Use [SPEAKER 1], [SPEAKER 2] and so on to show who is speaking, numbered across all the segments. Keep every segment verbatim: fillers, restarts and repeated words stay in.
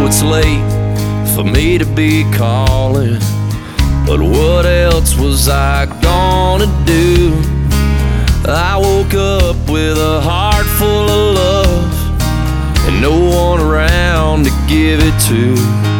[SPEAKER 1] know it's late for me to be calling, but what else was I gonna do? I woke up with a heart full of love and no one around to give it to.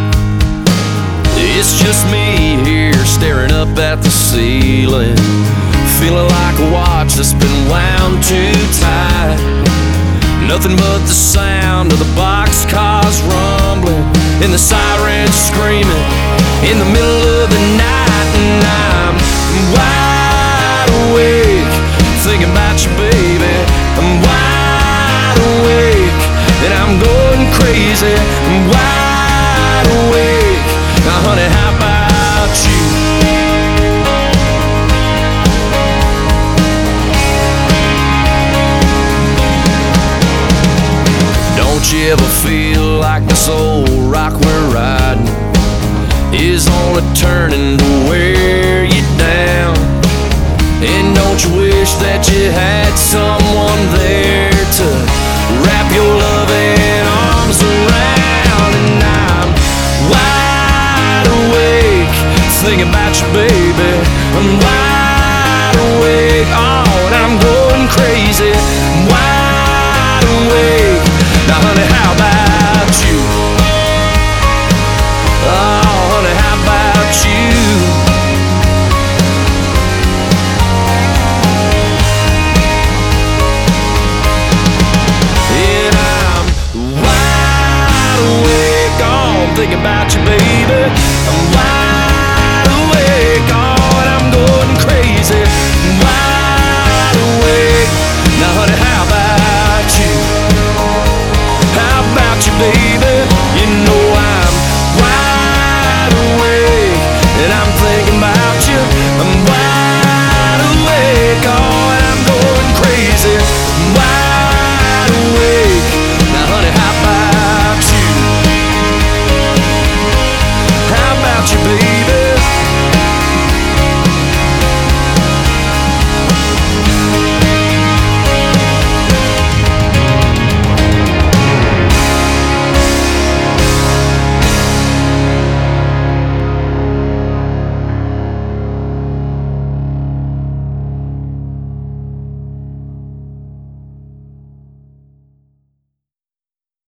[SPEAKER 1] It's just me here staring up at the ceiling, feeling like a watch that's been wound too tight. Nothing but the sound of the boxcars rumbling and the sirens screaming in the middle of the night. And I'm wide awake, thinking about you, baby. I'm wide awake, and I'm going crazy. I'm wide awake. Now, honey, how about you? Don't you ever feel like this old rock we're riding is only turning to wear you down? And don't you wish that you had someone there to wrap your loving arms around? And I'm wide awake, thinking about you, baby. I'm wide